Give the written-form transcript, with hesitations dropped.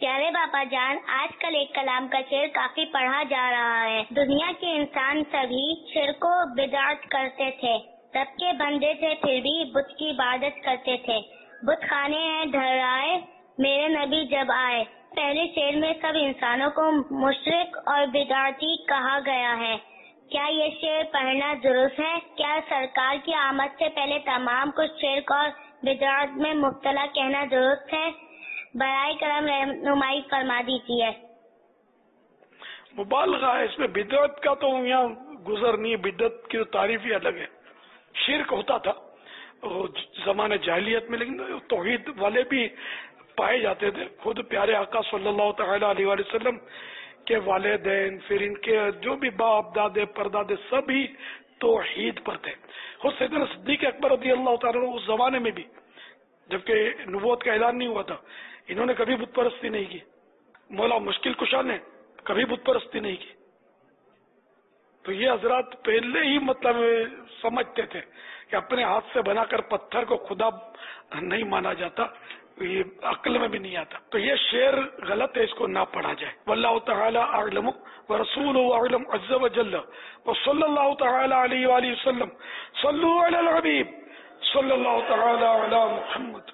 پیارے باپا جان، آج کل ایک کلام کا شعر کافی پڑھا جا رہا ہے۔ دنیا کے انسان سبھی شرک و بدعت کرتے تھے، رب کے بندے تھے پھر بھی بت کی عبادت کرتے تھے۔ بت خانے ہیں ڈھرائے میرے نبی جب آئے۔ پہلے شعر میں سب انسانوں کو مشرک اور بدعتی کہا گیا ہے، کیا یہ شعر پڑھنا درست ہے؟ کیا سرکار کی آمد سے پہلے تمام کچھ شرک اور بدعت میں مبتلا کہنا درست ہے؟ برائے کرم رہنمائی فرما دیجیے۔ مبالغہ ہے اس میں، بدعت کا تو یہاں گزر نہیں، بدعت کی تو تعریف ہی الگ ہے۔ شرک ہوتا تھا زمانے جاہلیت میں، لیکن توحید والے بھی پائے جاتے تھے۔ خود پیارے آقا صلی اللہ تعالی علیہ وآلہ وسلم کے والدین، پھر ان کے جو بھی باپ دادے پردادے سب ہی توحید پر تھے۔ خود سیدنا صدیق اکبر رضی اللہ تعالیٰ عنہ اس زمانے میں بھی، جبکہ نبوت کا اعلان نہیں ہوا تھا، انہوں نے کبھی بت پرستی نہیں کی۔ مولا مشکل کشا نے کبھی بت پرستی نہیں کی۔ تو یہ حضرات پہلے ہی مطلب سمجھتے تھے کہ اپنے ہاتھ سے بنا کر پتھر کو خدا نہیں مانا جاتا، یہ عقل میں بھی نہیں آتا۔ تو یہ شعر غلط ہے، اس کو نہ پڑھا جائے۔ واللہ تعالی اعلم ورسولہ اعلم عز وجل وصلی اللہ تعالی علیہ وآلہ وسلم۔ صلوا علی الحبیب صلی اللہ تعالی علی محمد۔